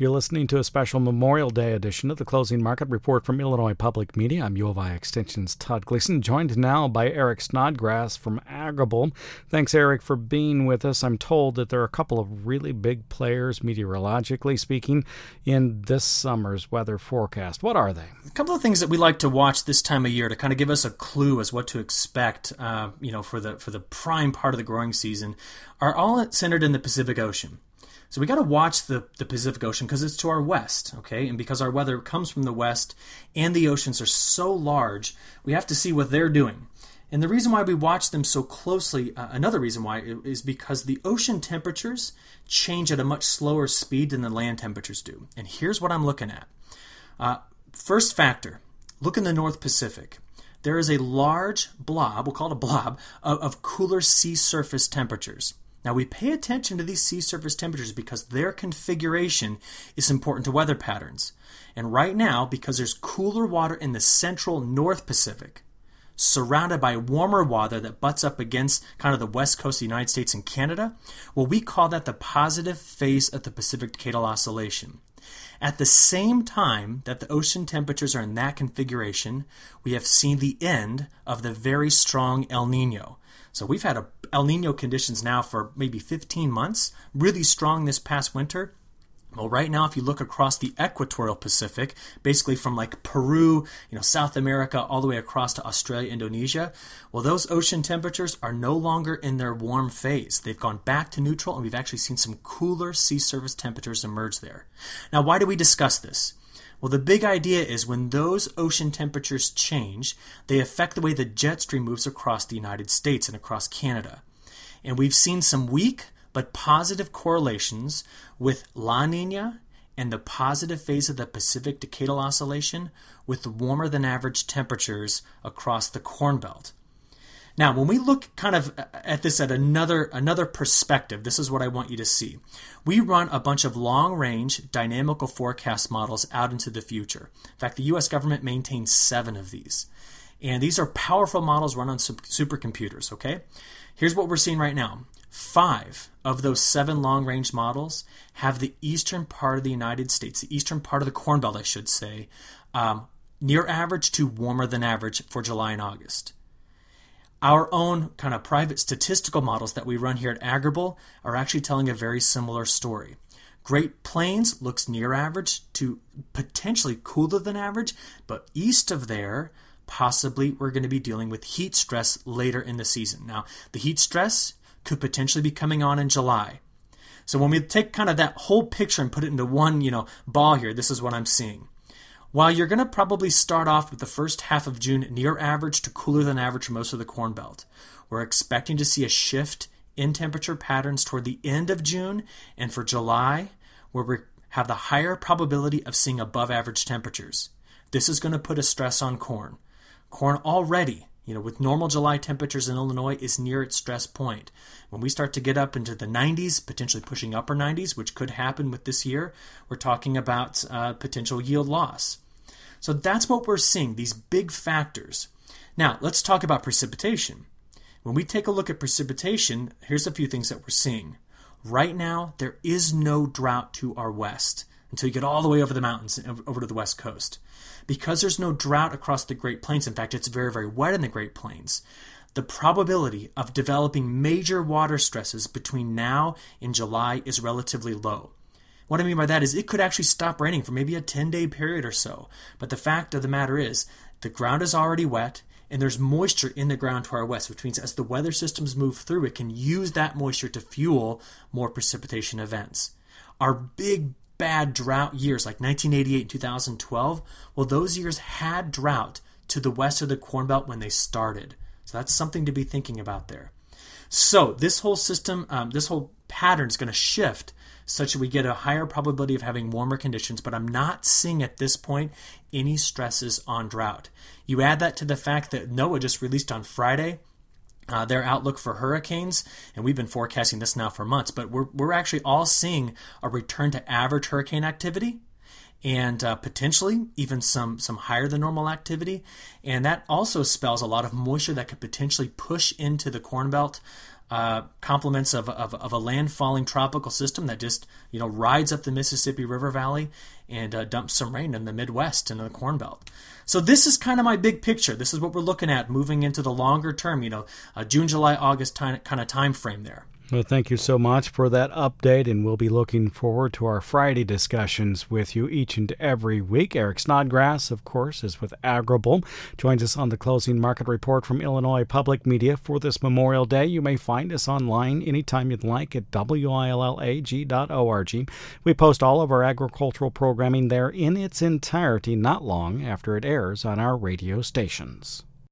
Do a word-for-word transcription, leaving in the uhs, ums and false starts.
You're listening to a special Memorial Day edition of the Closing Market Report from Illinois Public Media. I'm U of I Extension's Todd Gleason, joined now by Eric Snodgrass from Agrible. Thanks, Eric, for being with us. I'm told that there are a couple of really big players, meteorologically speaking, in this summer's weather forecast. What are they? A couple of things that we like to watch this time of year to kind of give us a clue as what to expect, uh, you know, for the for the prime part of the growing season, are all centered in the Pacific Ocean. So we got to watch the, the Pacific Ocean because it's to our west, okay? And because our weather comes from the west and the oceans are so large, we have to see what they're doing. And the reason why we watch them so closely, uh, another reason why, is because the ocean temperatures change at a much slower speed than the land temperatures do. And here's what I'm looking at. Uh, first factor, look in the North Pacific. There is a large blob, we'll call it a blob, of, of cooler sea surface temperatures. Now, we pay attention to these sea surface temperatures because their configuration is important to weather patterns. And right now, because there's cooler water in the central North Pacific, surrounded by warmer water that butts up against kind of the west coast of the United States and Canada, well, we call that the positive phase of the Pacific Decadal Oscillation. At the same time that the ocean temperatures are in that configuration, we have seen the end of the very strong El Nino. So we've had a El Nino conditions now for maybe fifteen months, really strong this past winter. Well, right now, if you look across the equatorial Pacific, basically from like Peru, you know, South America, all the way across to Australia, Indonesia, well, those ocean temperatures are no longer in their warm phase. They've gone back to neutral, and we've actually seen some cooler sea surface temperatures emerge there. Now, why do we discuss this? Well, the big idea is when those ocean temperatures change, they affect the way the jet stream moves across the United States and across Canada. And we've seen some weak but positive correlations with La Nina and the positive phase of the Pacific Decadal Oscillation with warmer than average temperatures across the Corn Belt. Now, when we look kind of at this at another another perspective, this is what I want you to see. We run a bunch of long-range dynamical forecast models out into the future. In fact, the U S government maintains seven of these. And these are powerful models run on supercomputers, okay? Here's what we're seeing right now. Five of those seven long-range models have the eastern part of the United States, the eastern part of the Corn Belt, I should say, um, near average to warmer than average for July and August. Our own kind of private statistical models that we run here at Agrible are actually telling a very similar story. Great Plains looks near average to potentially cooler than average, but east of there, possibly we're going to be dealing with heat stress later in the season. Now, the heat stress could potentially be coming on in July. So when we take kind of that whole picture and put it into one, you know, ball here, this is what I'm seeing. While you're going to probably start off with the first half of June near average to cooler than average for most of the Corn Belt, we're expecting to see a shift in temperature patterns toward the end of June and for July, where we have the higher probability of seeing above average temperatures. This is going to put a stress on corn. Corn already, you know, with normal July temperatures in Illinois, is near its stress point. When we start to get up into the nineties, potentially pushing upper nineties, which could happen with this year, we're talking about uh, potential yield loss. So that's what we're seeing, these big factors. Now, let's talk about precipitation. When we take a look at precipitation, here's a few things that we're seeing. Right now, there is no drought to our west until you get all the way over the mountains, over to the west coast. Because there's no drought across the Great Plains, in fact, it's very, very wet in the Great Plains, the probability of developing major water stresses between now and July is relatively low. What I mean by that is it could actually stop raining for maybe a ten-day period or so. But the fact of the matter is the ground is already wet and there's moisture in the ground to our west, which means as the weather systems move through, it can use that moisture to fuel more precipitation events. Our big, bad drought years like nineteen eighty-eight and two thousand twelve, well, those years had drought to the west of the Corn Belt when they started. So that's something to be thinking about there. So this whole system, um, this whole pattern is going to shift such that we get a higher probability of having warmer conditions, but I'm not seeing at this point any stresses on drought. You add that to the fact that NOAA just released on Friday uh, their outlook for hurricanes, and we've been forecasting this now for months, but we're we're actually all seeing a return to average hurricane activity and uh, potentially even some, some higher than normal activity, and that also spells a lot of moisture that could potentially push into the Corn Belt uh, complements of, of, of a landfalling tropical system that just, you know, rides up the Mississippi River Valley and uh, dumps some rain in the Midwest and in the Corn Belt. So this is kind of my big picture. This is what we're looking at moving into the longer term, you know, uh, June, July, August time, kind of time frame there. Well, thank you so much for that update, and we'll be looking forward to our Friday discussions with you each and every week. Eric Snodgrass, of course, is with Agrible, joins us on the Closing Market Report from Illinois Public Media for this Memorial Day. You may find us online anytime you'd like at W I L L A G dot org. We post all of our agricultural programming there in its entirety not long after it airs on our radio stations.